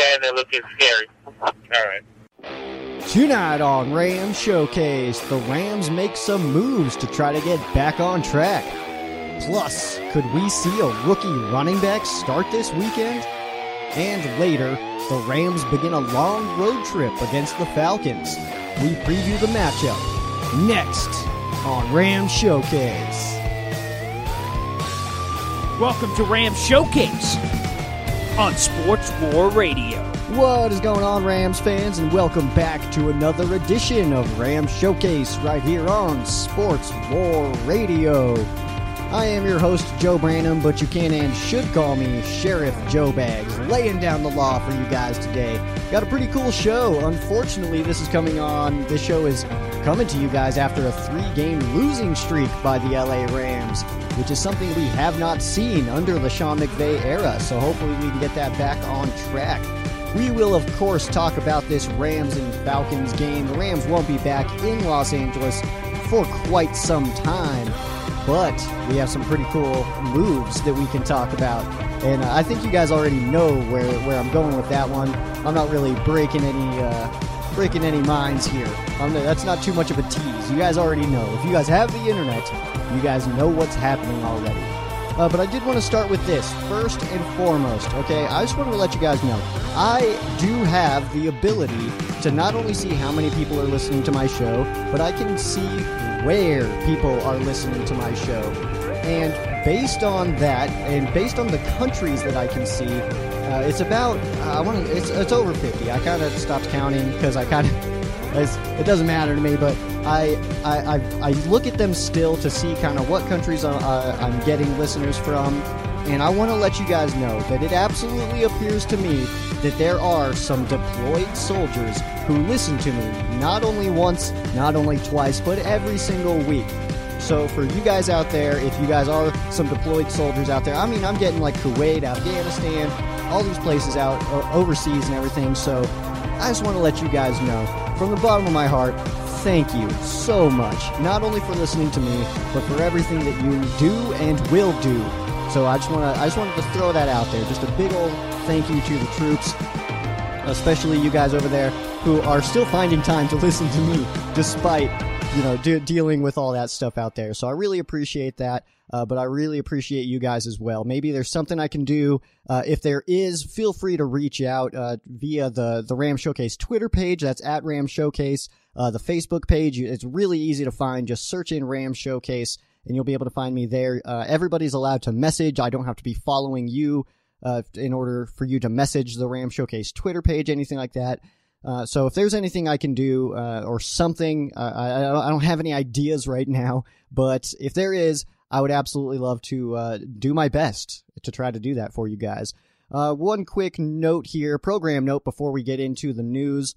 and they're looking scary. All right. Tonight on Rams Showcase, the Rams make some moves to try to get back on track. Plus, could we see a rookie running back start this weekend? And later, the Rams begin a long road trip against the Falcons. We preview the matchup next on Rams Showcase. Welcome to Rams Showcase on Sports War Radio. What is going on, Rams fans, and welcome back to another edition of Rams Showcase right here on Sports War Radio. I am your host, Joe Branham, but you can and should call me Sheriff Joe Bags, laying down the law for you guys today. Got a pretty cool show. Unfortunately, this show is coming to you guys after a 3-game losing streak by the LA Rams, which is something we have not seen under the Sean McVay era, so hopefully we can get that back on track. We will, of course, talk about this Rams and Falcons game. The Rams won't be back in Los Angeles for quite some time, but we have some pretty cool moves that we can talk about. And I think you guys already know where I'm going with that one. I'm not really breaking any minds here. That's not too much of a tease. You guys already know. If you guys have the internet, you guys know what's happening already. But I did want to start with this, first and foremost, okay? I just want to let you guys know, I do have the ability to not only see how many people are listening to my show, but I can see where people are listening to my show. And based on that, and based on the countries that I can see, it's about, it's over 50. I kind of stopped counting because it doesn't matter to me, but I look at them still to see kind of what countries I'm getting listeners from, and I want to let you guys know that it absolutely appears to me that there are some deployed soldiers who listen to me not only once, not only twice, but every single week. So for you guys out there, if you guys are some deployed soldiers out there, I mean, I'm getting like Kuwait, Afghanistan, all these places out overseas and everything, so I just want to let you guys know, from the bottom of my heart, thank you so much, not only for listening to me, but for everything that you do and will do. So I just wanted to throw that out there, just a big old thank you to the troops, especially you guys over there who are still finding time to listen to me, despite, dealing with all that stuff out there. So I really appreciate that. But I really appreciate you guys as well. Maybe there's something I can do. If there is, feel free to reach out via the Ram Showcase Twitter page. That's at Ram Showcase. The Facebook page, it's really easy to find. Just search in Ram Showcase, and you'll be able to find me there. Everybody's allowed to message. I don't have to be following you in order for you to message the Ram Showcase Twitter page, anything like that. So if there's anything I can do or something, I don't have any ideas right now, but if there is, I would absolutely love to do my best to try to do that for you guys. One quick note here, program note before we get into the news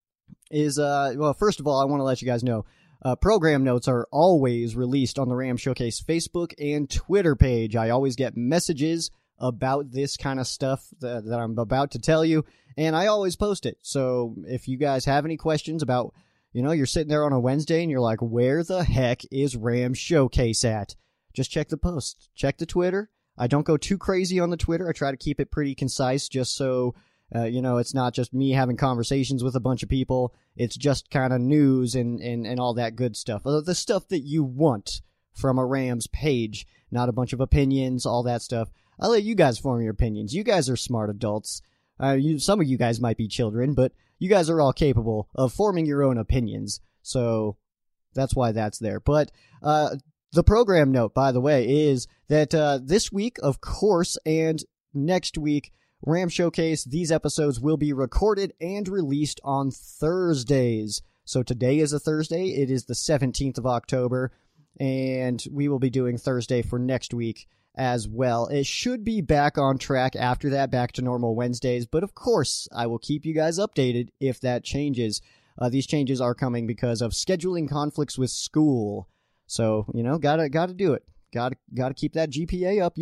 is, first of all, I want to let you guys know, program notes are always released on the Ram Showcase Facebook and Twitter page. I always get messages about this kind of stuff that I'm about to tell you, and I always post it. So if you guys have any questions about, you're sitting there on a Wednesday and you're like, where the heck is Ram Showcase at? Just check the post. Check the Twitter. I don't go too crazy on the Twitter. I try to keep it pretty concise just so, it's not just me having conversations with a bunch of people. It's just kind of news and all that good stuff. The stuff that you want from a Rams page, not a bunch of opinions, all that stuff. I'll let you guys form your opinions. You guys are smart adults. Some of you guys might be children, but you guys are all capable of forming your own opinions. So that's why that's there. But, the program note, by the way, is that this week, of course, and next week, Ram Showcase, these episodes will be recorded and released on Thursdays. So today is a Thursday. It is the 17th of October, and we will be doing Thursday for next week as well. It should be back on track after that, back to normal Wednesdays, but of course, I will keep you guys updated if that changes. These changes are coming because of scheduling conflicts with school. So, gotta do it. Gotta keep that GPA up,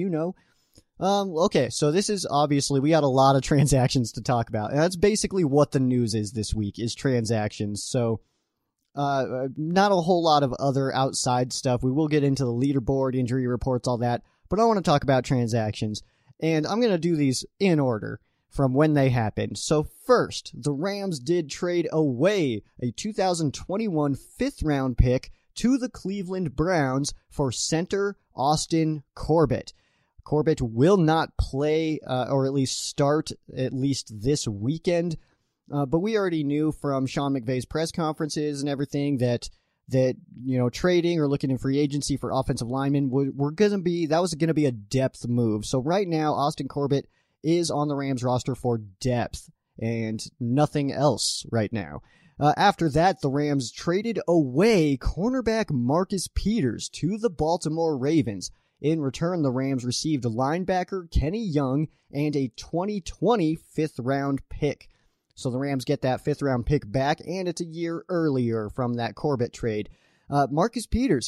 Okay, so this is obviously, we got a lot of transactions to talk about. And that's basically what the news is this week, is transactions. So, not a whole lot of other outside stuff. We will get into the leaderboard, injury reports, all that. But I want to talk about transactions. And I'm going to do these in order. from when they happened. So first, the Rams did trade away a 2021 fifth-round pick to the Cleveland Browns for center Austin Corbett. Corbett will not play or at least start at least this weekend, but we already knew from Sean McVay's press conferences and everything that trading or looking in free agency for offensive linemen that was going to be a depth move. So right now, Austin Corbett is on the Rams roster for depth and nothing else right now. After that, the Rams traded away cornerback Marcus Peters to the Baltimore Ravens. In return, the Rams received linebacker Kenny Young and a 2020 fifth-round pick. So the Rams get that fifth-round pick back, and it's a year earlier from that Corbett trade. Marcus Peters,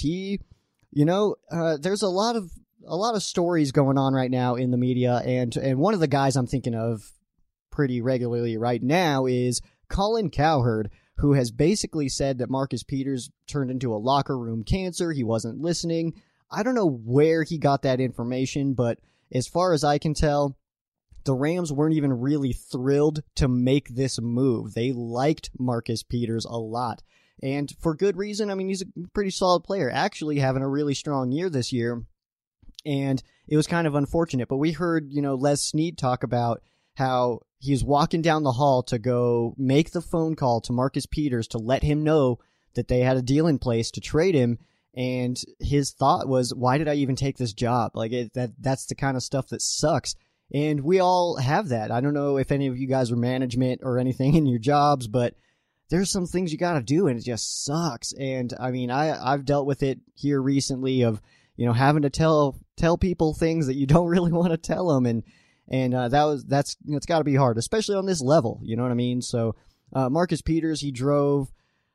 there's a lot of stories going on right now in the media, and one of the guys I'm thinking of pretty regularly right now is Colin Cowherd, who has basically said that Marcus Peters turned into a locker room cancer. He wasn't listening. I don't know where he got that information, but as far as I can tell, the Rams weren't even really thrilled to make this move. They liked Marcus Peters a lot, and for good reason. I mean, he's a pretty solid player, actually having a really strong year this year, and it was kind of unfortunate. But we heard, Les Snead talk about how he was walking down the hall to go make the phone call to Marcus Peters to let him know that they had a deal in place to trade him. And his thought was, why did I even take this job? That's the kind of stuff that sucks. And we all have that. I don't know if any of you guys are management or anything in your jobs, but there's some things you got to do, and it just sucks. And I mean, I've dealt with it here recently of, having to tell people things that you don't really want to tell them. And it's got to be hard, especially on this level. You know what I mean? So, Marcus Peters, he drove,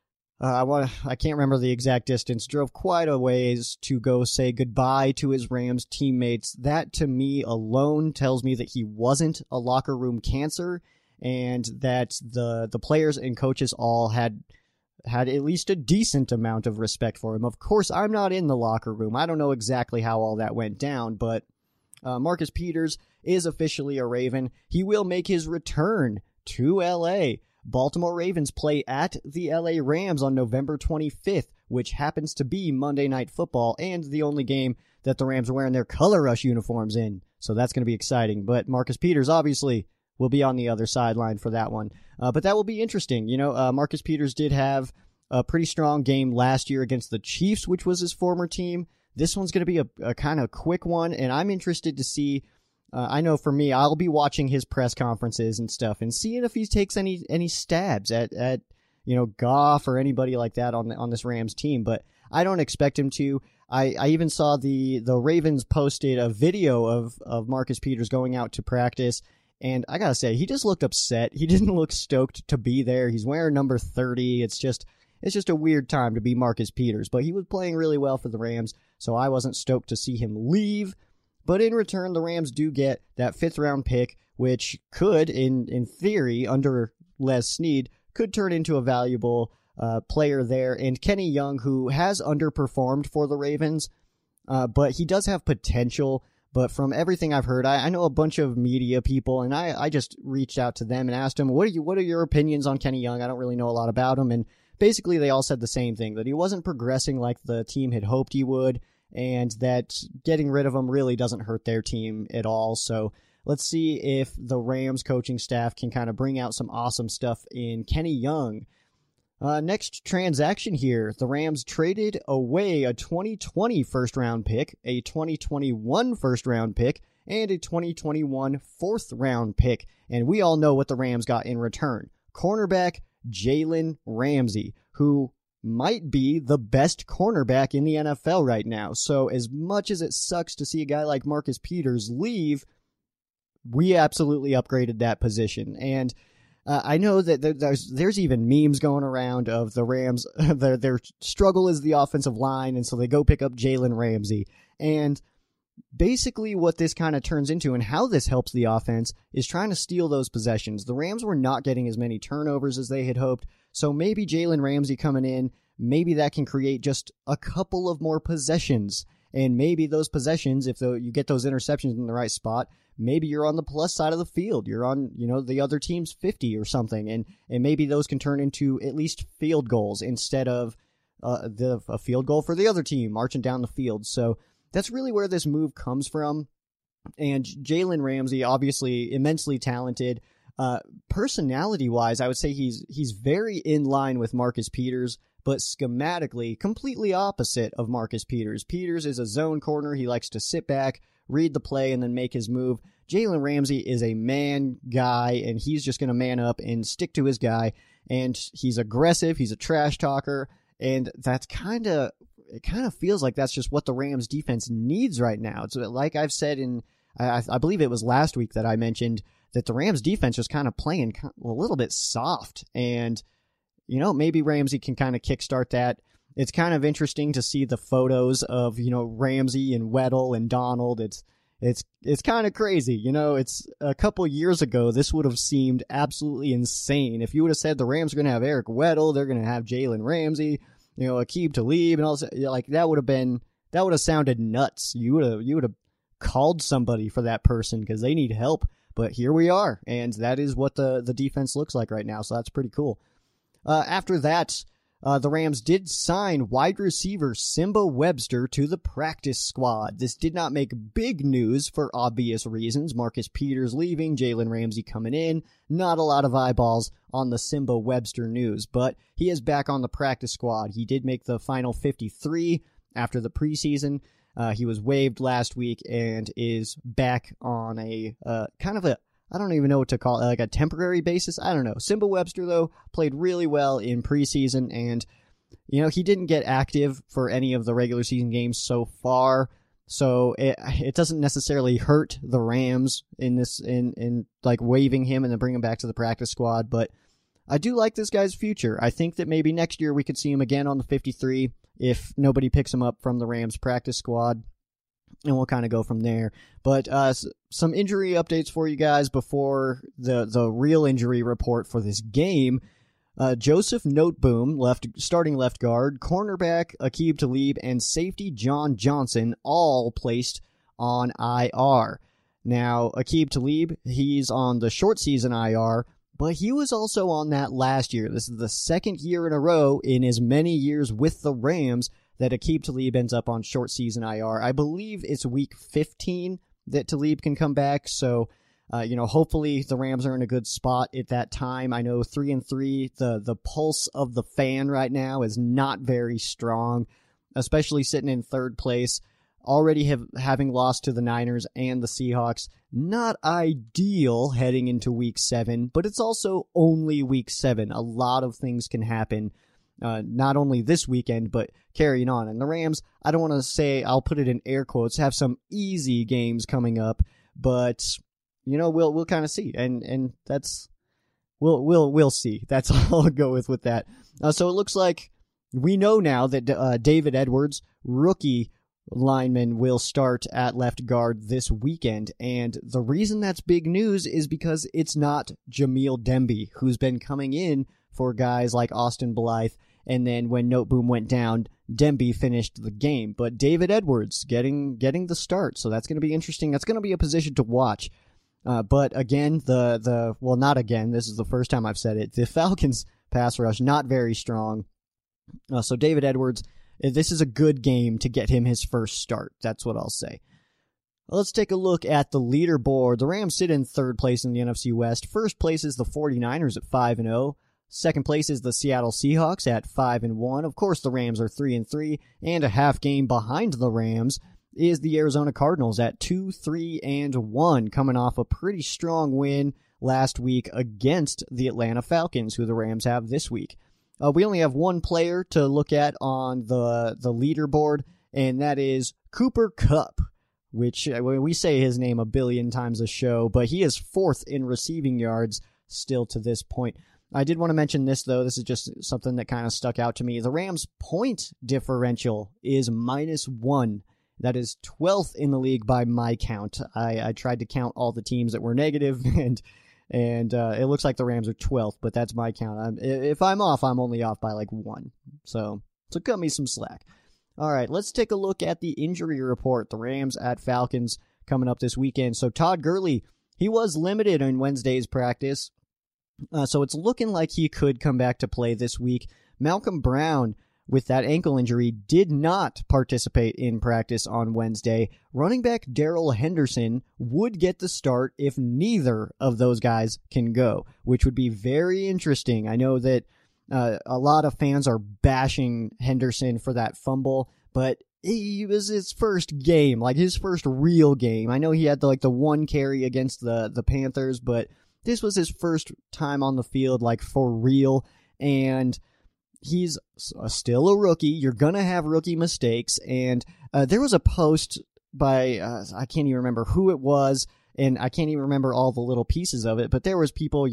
I can't remember the exact distance, drove quite a ways to go say goodbye to his Rams teammates. That, to me alone, tells me that he wasn't a locker room cancer, and that the players and coaches all had at least a decent amount of respect for him. Of course, I'm not in the locker room. I don't know exactly how all that went down, but Marcus Peters is officially a Raven. He will make his return to L.A. Baltimore Ravens play at the LA Rams on November 25th, which happens to be Monday Night Football and the only game that the Rams are wearing their Color Rush uniforms in. So that's going to be exciting. But Marcus Peters, obviously, will be on the other sideline for that one. But that will be interesting. Marcus Peters did have a pretty strong game last year against the Chiefs, which was his former team. This one's going to be a kind of quick one, and I'm interested to see. I know for me, I'll be watching his press conferences and stuff and seeing if he takes any stabs at Goff or anybody like that on this Rams team. But I don't expect him to. I even saw the Ravens posted a video of Marcus Peters going out to practice, and I gotta say, he just looked upset. He didn't look stoked to be there. He's wearing number 30. It's just a weird time to be Marcus Peters. But he was playing really well for the Rams, so I wasn't stoked to see him leave. But in return, the Rams do get that fifth-round pick, which could, in theory, under Les Snead, could turn into a valuable player there. And Kenny Young, who has underperformed for the Ravens, but he does have potential. But from everything I've heard, I know a bunch of media people, and I just reached out to them and asked them, what are your opinions on Kenny Young? I don't really know a lot about him. And basically, they all said the same thing, that he wasn't progressing like the team had hoped he would, and that getting rid of him really doesn't hurt their team at all. So let's see if the Rams coaching staff can kind of bring out some awesome stuff in Kenny Young. Next transaction here, the Rams traded away a 2020 first-round pick, a 2021 first-round pick, and a 2021 fourth-round pick. And we all know what the Rams got in return. Cornerback Jalen Ramsey, who might be the best cornerback in the NFL right now. So as much as it sucks to see a guy like Marcus Peters leave, we absolutely upgraded that position. And I know that there's even memes going around of the Rams, their struggle is the offensive line, and so they go pick up Jalen Ramsey. And basically what this kind of turns into and how this helps the offense is trying to steal those possessions. The Rams were not getting as many turnovers as they had hoped, so maybe Jalen Ramsey coming in, maybe that can create just a couple of more possessions. And maybe those possessions, if you get those interceptions in the right spot, maybe you're on the plus side of the field. You're on, the other team's 50 or something. And maybe those can turn into at least field goals instead of a field goal for the other team marching down the field. So that's really where this move comes from. And Jalen Ramsey, obviously immensely talented. Personality-wise, I would say he's very in line with Marcus Peters, but schematically completely opposite of Marcus Peters. Peters is a zone corner. He likes to sit back, read the play, and then make his move. Jalen Ramsey is a man guy, and he's just going to man up and stick to his guy. And he's aggressive. He's a trash talker, and it kind of feels like that's just what the Rams defense needs right now. It's like I've said I believe it was last week that I mentioned that the Rams defense was kind of playing a little bit soft, and maybe Ramsey can kind of kickstart that. It's kind of interesting to see the photos of, Ramsey and Weddle and Donald. It's kind of crazy. It's a couple years ago, this would have seemed absolutely insane. If you would have said the Rams are going to have Eric Weddle, they're going to have Jalen Ramsey, Aqib Talib, and all this, like that would have sounded nuts. You would have called somebody for that person because they need help. But here we are, and that is what the defense looks like right now, so that's pretty cool. After that, the Rams did sign wide receiver Simba Webster to the practice squad. This did not make big news for obvious reasons. Marcus Peters leaving, Jalen Ramsey coming in. Not a lot of eyeballs on the Simba Webster news, but he is back on the practice squad. He did make the final 53 after the preseason. He was waived last week and is back on a kind of I don't even know what to call it, like a temporary basis. I don't know. Simba Webster, though, played really well in preseason, and, he didn't get active for any of the regular season games so far, so it doesn't necessarily hurt the Rams in like waiving him and then bring him back to the practice squad, but I do like this guy's future. I think that maybe next year we could see him again on the 53 if nobody picks him up from the Rams practice squad, and we'll kind of go from there. But some injury updates for you guys before the real injury report for this game. Joseph Noteboom, starting left guard, cornerback Aqib Talib, and safety John Johnson all placed on IR. Now, Aqib Talib, he's on the short season IR, but he was also on that last year. This is the second year in a row in as many years with the Rams that Aqib Talib ends up on short season IR. I believe it's week 15 that Talib can come back, so hopefully the Rams are in a good spot at that time. I know 3-3, the pulse of the fan right now is not very strong, especially sitting in third place. Already having lost to the Niners and the Seahawks. Not ideal heading into week 7, but it's also only week 7. A lot of things can happen, not only this weekend, but carrying on. And the Rams, I don't want to say, I'll put it in air quotes, have some easy games coming up, but we'll kind of see. And that's we'll see. That's all I'll go with that. So it looks like we know now that David Edwards, rookie lineman, will start at left guard this weekend, and the reason that's big news is because it's not Jamil Demby, who's been coming in for guys like Austin Blythe, and then when Noteboom went down, Demby finished the game, but David Edwards getting the start, so that's going to be interesting. That's going to be a position to watch. But again, not again, this is the first time I've said it, the Falcons pass rush, not very strong. So David Edwards, this is a good game to get him his first start. That's what I'll say. Let's take a look at the leaderboard. The Rams sit in third place in the NFC West. First place is the 49ers at 5-0. Second place is the Seattle Seahawks at 5-1. Of course, the Rams are 3-3, and a half game behind the Rams is the Arizona Cardinals at 2-3-1, coming off a pretty strong win last week against the Atlanta Falcons, who the Rams have this week. We only have one player to look at on the leaderboard, and that is Cooper Kupp, which we say his name a billion times a show, but he is fourth in receiving yards still to this point. I did want to mention this, though. This is just something that kind of stuck out to me. The Rams' point differential is -1. That is 12th in the league by my count. I tried to count all the teams that were negative, and it looks like the Rams are 12th, but that's my count. If I'm off, I'm only off by like 1. So cut me some slack. All right, let's take a look at the injury report. The Rams at Falcons coming up this weekend. So Todd Gurley, he was limited in Wednesday's practice, so it's looking like he could come back to play this week. Malcolm Brown, with that ankle injury, did not participate in practice on Wednesday. Running back Darrell Henderson would get the start if neither of those guys can go, which would be very interesting. I know that a lot of fans are bashing Henderson for that fumble, but it was his first game, like his first real game. I know he had the one carry against the Panthers, but this was his first time on the field, like for real, and he's still a rookie. You're going to have rookie mistakes, and there was a post by, I can't even remember who it was, and I can't even remember all the little pieces of it, but there was people,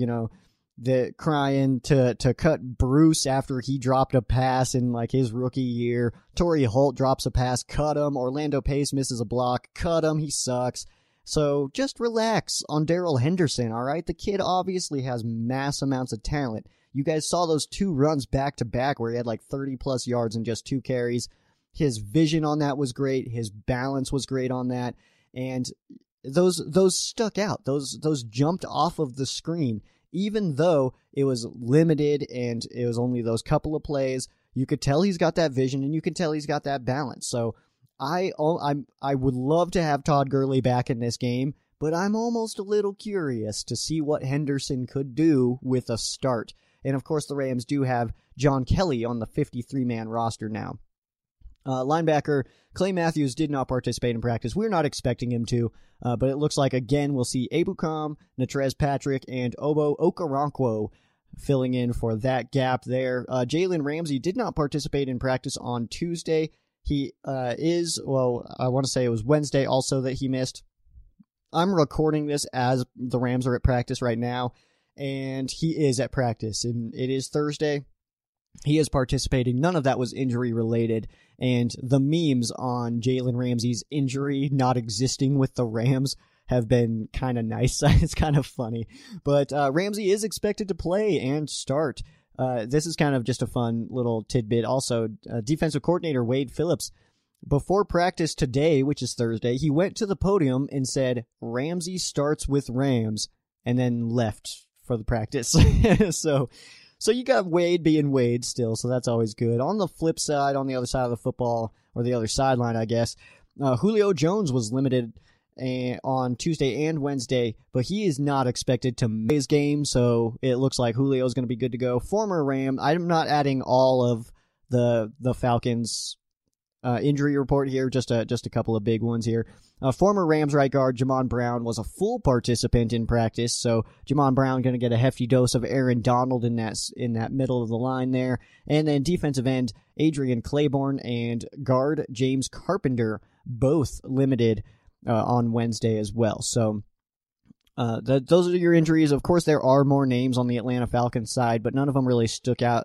that crying to cut Bruce after he dropped a pass in like his rookie year. Torrey Holt drops a pass, cut him. Orlando Pace misses a block, cut him. He sucks. So just relax on Darrell Henderson, all right? The kid obviously has mass amounts of talent. You guys saw those 2 runs back to back where he had like 30-plus yards in just 2 carries. His vision on that was great. His balance was great on that. And those stuck out. Those jumped off of the screen. Even though it was limited and it was only those couple of plays, you could tell he's got that vision and you can tell he's got that balance. So I would love to have Todd Gurley back in this game, but I'm almost a little curious to see what Henderson could do with a start. And of course, the Rams do have John Kelly on the 53-man roster now. Linebacker Clay Matthews did not participate in practice. We're not expecting him to, but it looks like, again, we'll see Ebukam, Natrez Patrick, and Obo Okoronkwo filling in for that gap there. Jalen Ramsey did not participate in practice on Tuesday. He I want to say it was Wednesday also that he missed. I'm recording this as the Rams are at practice right now, and he is at practice, and it is Thursday. He is participating. None of that was injury related. And the memes on Jalen Ramsey's injury not existing with the Rams have been kind of nice. It's kind of funny. But Ramsey is expected to play and start. This is kind of just a fun little tidbit. Also, defensive coordinator Wade Phillips, before practice today, which is Thursday, he went to the podium and said, "Ramsey starts with Rams," and then left for the practice. So you got Wade being Wade still, so that's always good. On the flip side, on the other side of the football, or the other sideline, I guess, Julio Jones was limited on Tuesday and Wednesday, but he is not expected to miss his game, so it looks like Julio is going to be good to go. Former Ram, I'm not adding all of the Falcons' injury report here, just a couple of big ones here. Former Rams right guard Jamon Brown was a full participant in practice, so Jamon Brown going to get a hefty dose of Aaron Donald in that middle of the line there. And then defensive end Adrian Claiborne and guard James Carpenter both limited on Wednesday as well. So those are your injuries. Of course, there are more names on the Atlanta Falcons side, but none of them really stuck out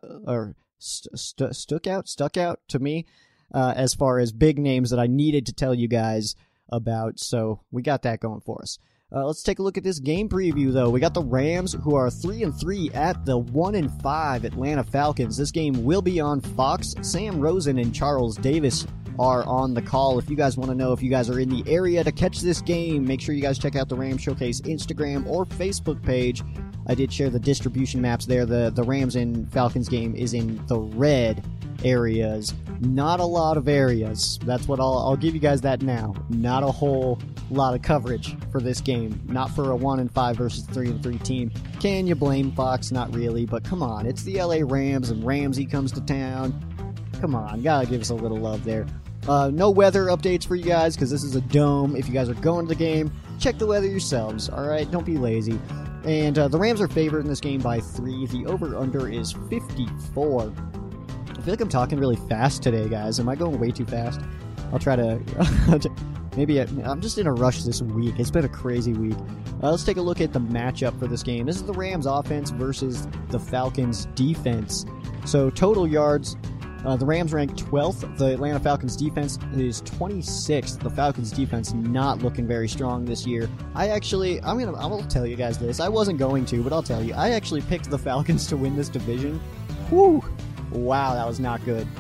to me as far as big names that I needed to tell you guys about, so we got that going for us. Let's take a look at this game preview, though. We got the Rams, who are 3-3 at the 1-5 Atlanta Falcons. This game will be on Fox. Sam Rosen and Charles Davis are on the call. If you guys want to know if you guys are in the area to catch this game, make sure you guys check out the Rams Showcase Instagram or Facebook page. I did share the distribution maps there. The Rams and Falcons game is in the red areas. Not a lot of areas. That's what I'll give you guys that now. Not a whole lot of coverage for this game. Not for a 1-5 versus 3-3 team. Can you blame Fox? Not really, but come on. It's the LA Rams and Ramsey comes to town. Come on, gotta give us a little love there. No weather updates for you guys because this is a dome. If you guys are going to the game, check the weather yourselves, alright? Don't be lazy. And the Rams are favored in this game by 3. The over-under is 54. I feel like I'm talking really fast today, guys. Am I going way too fast? I'll try to... maybe I'm just in a rush this week. It's been a crazy week. Let's take a look at the matchup for this game. This is the Rams offense versus the Falcons defense. So total yards, the Rams rank 12th. The Atlanta Falcons defense is 26th. The Falcons defense not looking very strong this year. I'll tell you guys this. I wasn't going to, but I'll tell you. I actually picked the Falcons to win this division. Whew. Wow, that was not good.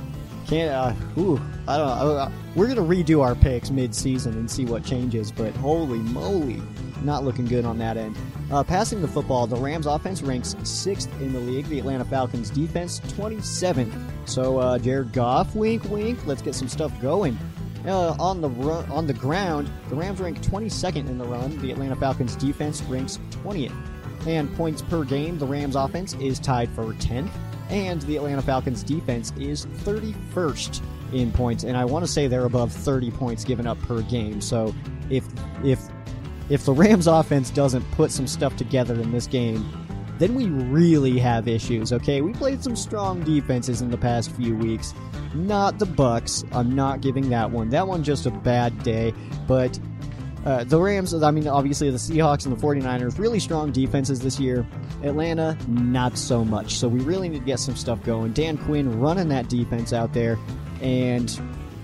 I don't know. We're going to redo our picks mid-season and see what changes, but holy moly, not looking good on that end. Passing the football, the Rams offense ranks 6th in the league. The Atlanta Falcons defense, 27th. So, Jared Goff, wink, wink. Let's get some stuff going. On the ground, the Rams rank 22nd in the run. The Atlanta Falcons defense ranks 20th. And points per game, the Rams offense is tied for 10th. And the Atlanta Falcons defense is 31st in points. And I want to say they're above 30 points given up per game. So if the Rams offense doesn't put some stuff together in this game, then we really have issues, okay? We played some strong defenses in the past few weeks. Not the Bucs. I'm not giving that one. That one just a bad day. But the Rams, obviously the Seahawks and the 49ers, really strong defenses this year. Atlanta, not so much. So we really need to get some stuff going. Dan Quinn running that defense out there. And,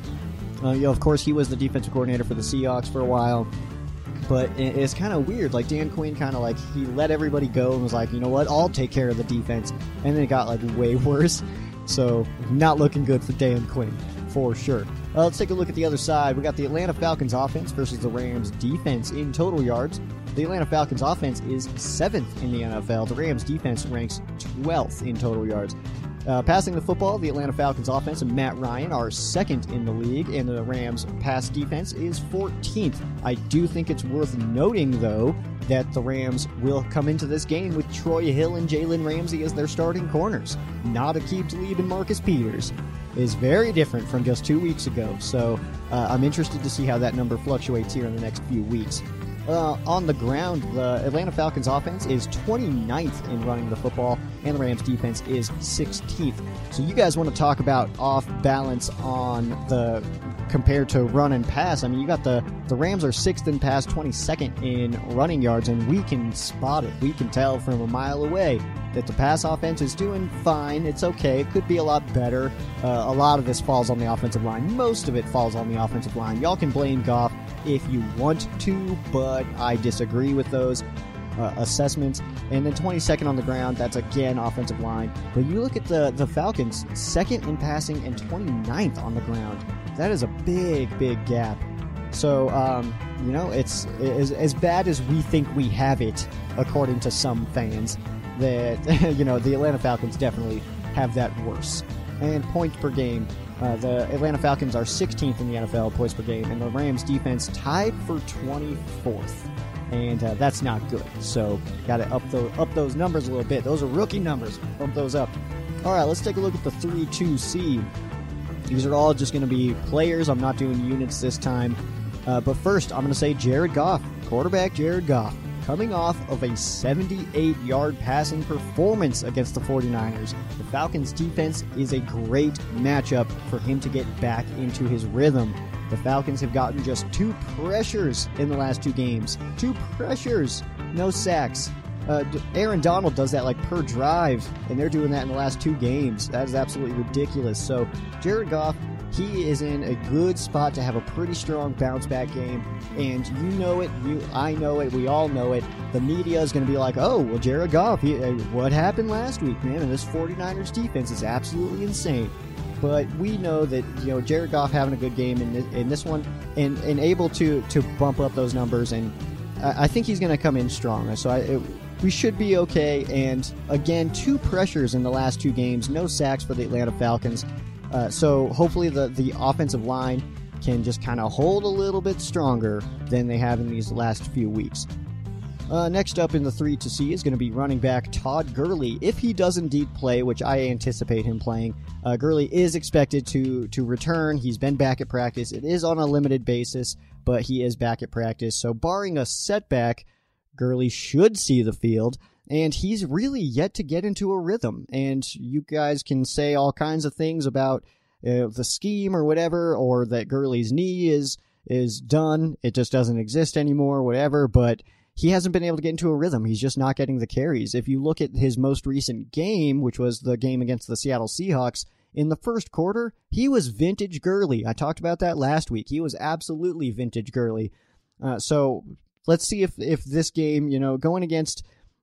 of course, he was the defensive coordinator for the Seahawks for a while. But it's kind of weird. Like, Dan Quinn he let everybody go and was like, you know what, I'll take care of the defense. And then it got, way worse. So, not looking good for Dan Quinn, for sure. Let's take a look at the other side. We got the Atlanta Falcons offense versus the Rams defense in total yards. The Atlanta Falcons offense is 7th in the NFL. The Rams defense ranks 12th in total yards. Passing the football, the Atlanta Falcons offense and Matt Ryan are 2nd in the league, and the Rams pass defense is 14th. I do think it's worth noting, though, that the Rams will come into this game with Troy Hill and Jalen Ramsey as their starting corners. Not Aqib Talib and Marcus Peters. Is very different from just 2 weeks ago, so I'm interested to see how that number fluctuates here in the next few weeks. On the ground, the Atlanta Falcons offense is 29th in running the football, and the Rams defense is 16th. So you guys want to talk about off balance on the compared to run and pass. I mean, you got the Rams are 6th in pass, 22nd in running yards, and we can spot it. We can tell from a mile away that the pass offense is doing fine. It's okay. It could be a lot better. A lot of this falls on the offensive line. Most of it falls on the offensive line. Y'all can blame Goff if you want to, but I disagree with those assessments. And then 22nd on the ground, that's again offensive line. But you look at the Falcons, 2nd in passing and 29th on the ground. That is a big, big gap. So, it's as bad as we think we have it, according to some fans, that, the Atlanta Falcons definitely have that worse. And points per game, the Atlanta Falcons are 16th in the NFL points per game, and the Rams defense tied for 24th. And that's not good. So got to up those numbers a little bit. Those are rookie numbers. Bump those up. All right, let's take a look at the 3-2 seed. These are all just going to be players. I'm not doing units this time. But first, I'm going to say Jared Goff, quarterback Jared Goff, coming off of a 78-yard passing performance against the 49ers. The Falcons' defense is a great matchup for him to get back into his rhythm. The Falcons have gotten just 2 pressures in the last 2 games. 2 pressures, no sacks. Aaron Donald does that per drive, and they're doing that in the last 2 games. That is absolutely ridiculous. So, Jared Goff, he is in a good spot to have a pretty strong bounce-back game, and you know it, I know it, we all know it. The media is going to be like, oh, well, Jared Goff, what happened last week, man? And this 49ers defense is absolutely insane. But we know that Jared Goff having a good game in this one and able to bump up those numbers, and I think he's going to come in strong. So we should be okay. And again, 2 pressures in the last 2 games, no sacks for the Atlanta Falcons. So hopefully the offensive line can just kind of hold a little bit stronger than they have in these last few weeks. Next up in the 3-2 is going to be running back Todd Gurley. If he does indeed play, which I anticipate him playing, Gurley is expected to return. He's been back at practice. It is on a limited basis, but he is back at practice. So barring a setback, Gurley should see the field, and he's really yet to get into a rhythm. And you guys can say all kinds of things about the scheme or whatever, or that Gurley's knee is done. It just doesn't exist anymore, whatever, but he hasn't been able to get into a rhythm. He's just not getting the carries. If you look at his most recent game, which was the game against the Seattle Seahawks, in the first quarter, he was vintage Gurley. I talked about that last week. He was absolutely vintage Gurley. So let's see if this game, going against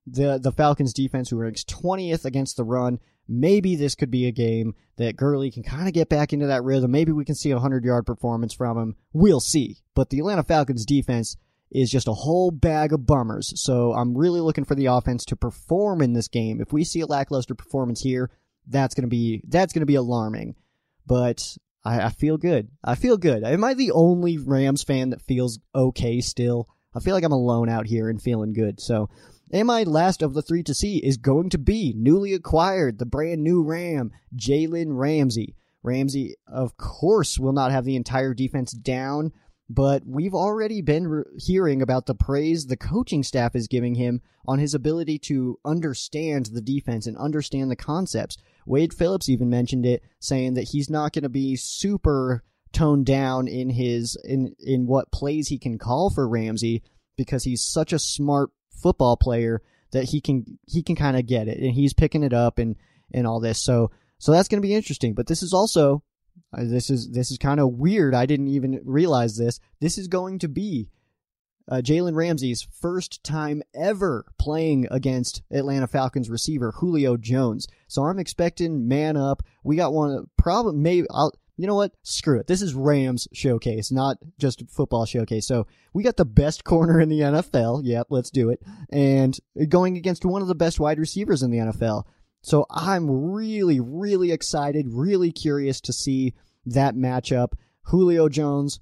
the Falcons defense, who ranks 20th against the run. Maybe this could be a game that Gurley can kind of get back into that rhythm. Maybe we can see a 100-yard performance from him. We'll see. But the Atlanta Falcons defense is just a whole bag of bummers. So I'm really looking for the offense to perform in this game. If we see a lackluster performance here, that's going to be alarming. But I feel good. I feel good. Am I the only Rams fan that feels okay still? I feel like I'm alone out here and feeling good. So, and my last of the three to see is going to be newly acquired, the brand new Ram, Jalen Ramsey. Ramsey, of course, will not have the entire defense down, but we've already been hearing about the praise the coaching staff is giving him on his ability to understand the defense and understand the concepts. Wade Phillips even mentioned it, saying that he's not going to be super toned down in what plays he can call for Ramsey, because he's such a smart football player that he can kind of get it, and he's picking it up and all this. So that's going to be interesting. But this is also this is kind of weird. I didn't even realize this. This is going to be Jalen Ramsey's first time ever playing against Atlanta Falcons receiver Julio Jones. So I'm expecting man up. We got one problem. Maybe you know what? Screw it. This is Rams showcase, not just football showcase. So we got the best corner in the NFL. Yep, let's do it. And going against one of the best wide receivers in the NFL. So I'm really, really excited, really curious to see that matchup. Julio Jones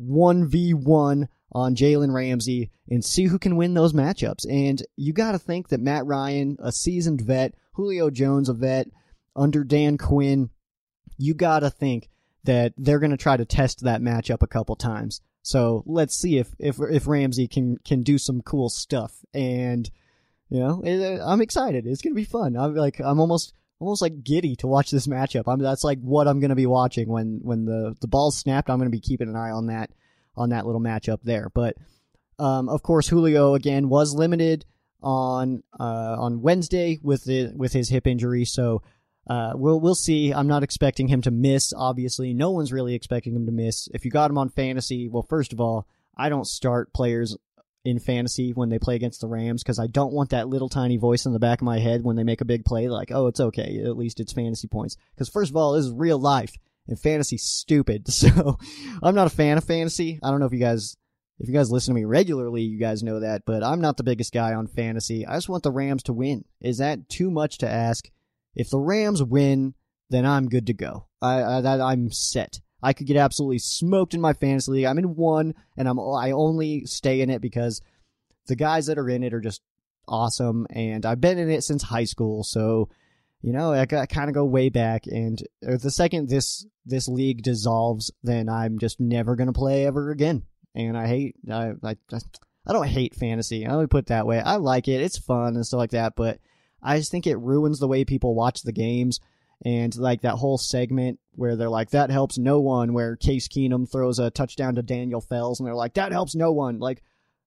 1v1 on Jalen Ramsey, and see who can win those matchups. And you got to think that Matt Ryan, a seasoned vet, Julio Jones, a vet, under Dan Quinn, you got to think that they're going to try to test that matchup a couple times. So let's see if Ramsey can do some cool stuff. And I'm excited. It's going to be fun. I'm almost like giddy to watch this matchup. That's like what I'm going to be watching when the ball's snapped. I'm going to be keeping an eye on that little matchup there. But of course, Julio again was limited on Wednesday with his hip injury. So we'll see. I'm not expecting him to miss. Obviously, no one's really expecting him to miss. If you got him on fantasy, well, first of all, I don't start players in fantasy when they play against the Rams, because I don't want that little tiny voice in the back of my head when they make a big play like, oh, it's okay, at least it's fantasy points. Because first of all, this is real life, and fantasy's stupid. So I'm not a fan of fantasy. I don't know if you guys listen to me regularly, you guys know that, but I'm not the biggest guy on fantasy. I just want the Rams to win. Is that too much to ask? If the Rams win, then I'm good to go. I'm set. I could get absolutely smoked in my fantasy league. I'm in one, and I only stay in it because the guys that are in it are just awesome, and I've been in it since high school. So, I kind of go way back. And the second this league dissolves, then I'm just never gonna play ever again. And I don't hate fantasy. Let me put it that way. I like it. It's fun and stuff like that, but I just think it ruins the way people watch the games. And like that whole segment where they're like, that helps no one, where Case Keenum throws a touchdown to Daniel Fells, and they're like, that helps no one. Like,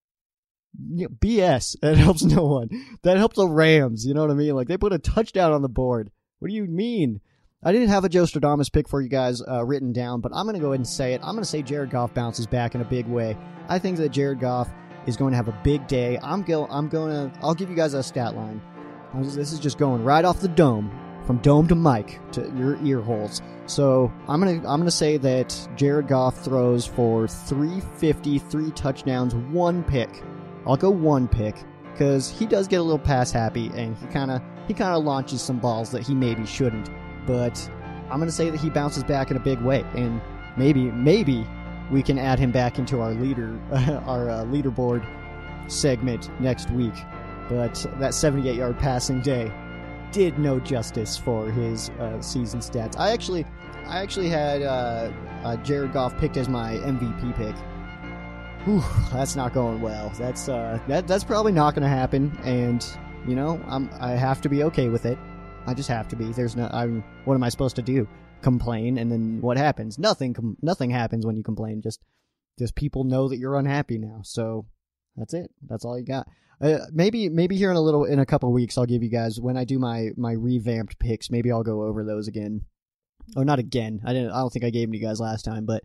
BS. That helps no one. That helps the Rams. You know what I mean? Like, they put a touchdown on the board. What do you mean? I didn't have a Joe Stradamus pick for you guys written down, but I'm going to go ahead and say it. I'm going to say Jared Goff bounces back in a big way. I think that Jared Goff is going to have a big day. I'll give you guys a stat line. This is just going right off the dome. From dome to mic to your ear holes. So I'm gonna say that Jared Goff throws for 350, 3 touchdowns, 1 pick. I'll go 1 pick because he does get a little pass happy, and he kind of launches some balls that he maybe shouldn't. But I'm gonna say that he bounces back in a big way, and maybe we can add him back into our leaderboard segment next week. But that 78-yard passing day did no justice for his season stats. I actually had Jared Goff picked as my MVP pick. Whew, that's not going well. That's probably not going to happen, and I have to be okay with it. I just have to be. What am I supposed to do? Complain, and then what happens? Nothing happens when you complain. Just people know that you're unhappy now. So that's it. That's all you got. Maybe here in a couple of weeks, I'll give you guys, when I do my revamped picks, maybe I'll go over those again. Or not again. I don't think I gave them to you guys last time, but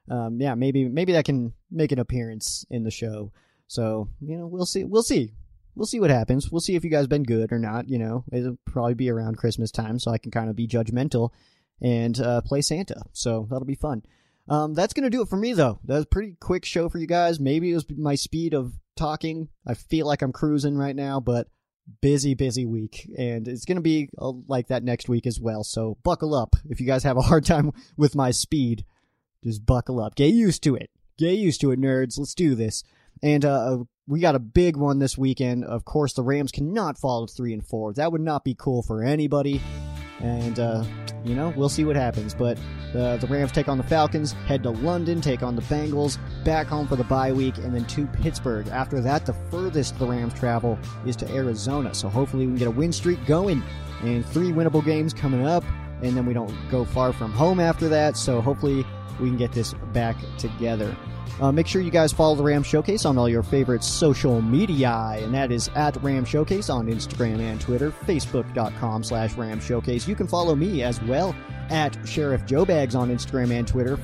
maybe that can make an appearance in the show. So, we'll see. we'll see what happens. We'll see if you guys been good or not. You know, it'll probably be around Christmas time, so I can kind of be judgmental and play Santa. So that'll be fun. That's going to do it for me, though. That was a pretty quick show for you guys. Maybe it was my speed of talking. I feel like I'm cruising right now, but busy week. And it's going to be like that next week as well. So buckle up. If you guys have a hard time with my speed, just buckle up. Get used to it. Get used to it, nerds. Let's do this. And we got a big one this weekend. Of course, the Rams cannot fall to 3-4. That would not be cool for anybody. And, you know, we'll see what happens. But the Rams take on the Falcons, head to London, take on the Bengals, back home for the bye week, and then to Pittsburgh. After that, the furthest the Rams travel is to Arizona. So hopefully we can get a win streak going. And 3 winnable games coming up. And then we don't go far from home after that. So hopefully we can get this back together. Make sure you guys follow the Ram Showcase on all your favorite social media, and that is at Ram Showcase on Instagram and Twitter, Facebook.com/Ram Showcase. You can follow me as well at Sheriff Joe Bags on Instagram and Twitter,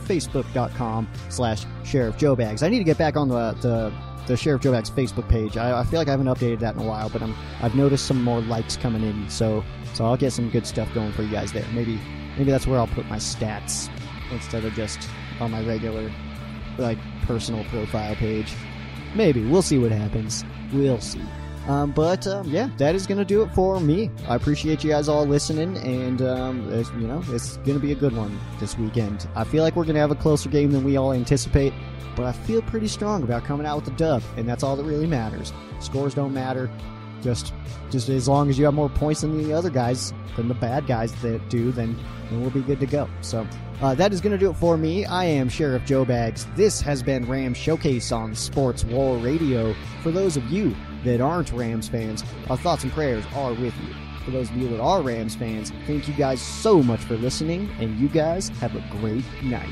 Facebook.com/Sheriff Joe Bags. I need to get back on the Sheriff Joe Bags Facebook page. I feel like I haven't updated that in a while, but I've noticed some more likes coming in, so I'll get some good stuff going for you guys there. Maybe that's where I'll put my stats instead of just on my regular personal profile page. Maybe. We'll see what happens. We'll see. But that is going to do it for me. I appreciate you guys all listening, and it's going to be a good one this weekend. I feel like we're going to have a closer game than we all anticipate, but I feel pretty strong about coming out with a dub, and that's all that really matters. Scores don't matter. Just as long as you have more points than the other guys, than the bad guys that do, then we'll be good to go. So that is going to do it for me. I am Sheriff Joe Bags. This has been Rams Showcase on Sports War Radio. For those of you that aren't Rams fans, our thoughts and prayers are with you. For those of you that are Rams fans, thank you guys so much for listening, and you guys have a great night.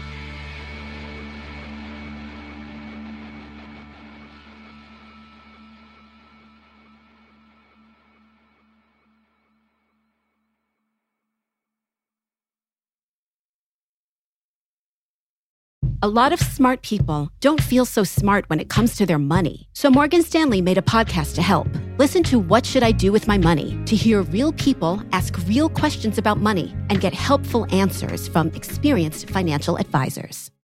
A lot of smart people don't feel so smart when it comes to their money. So Morgan Stanley made a podcast to help. Listen to What Should I Do With My Money to hear real people ask real questions about money and get helpful answers from experienced financial advisors.